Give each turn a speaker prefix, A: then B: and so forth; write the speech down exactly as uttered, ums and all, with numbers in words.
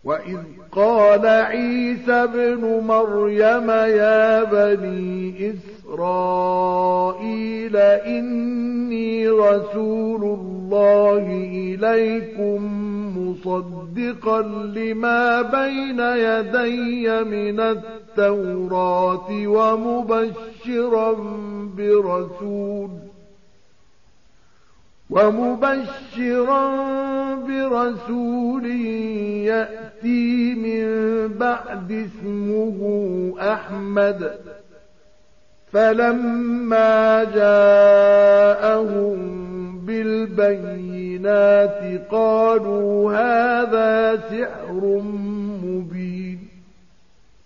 A: وإذ قال عيسى ابن مريم يا بني إسرائيل إني رسول الله إليكم مصدقا لما بين يدي من التوراة ومبشرا برسول ومبشرا برسول يأتي من بعد اسمه أحمد. فلما جاءهم بالبينات قالوا هذا سحر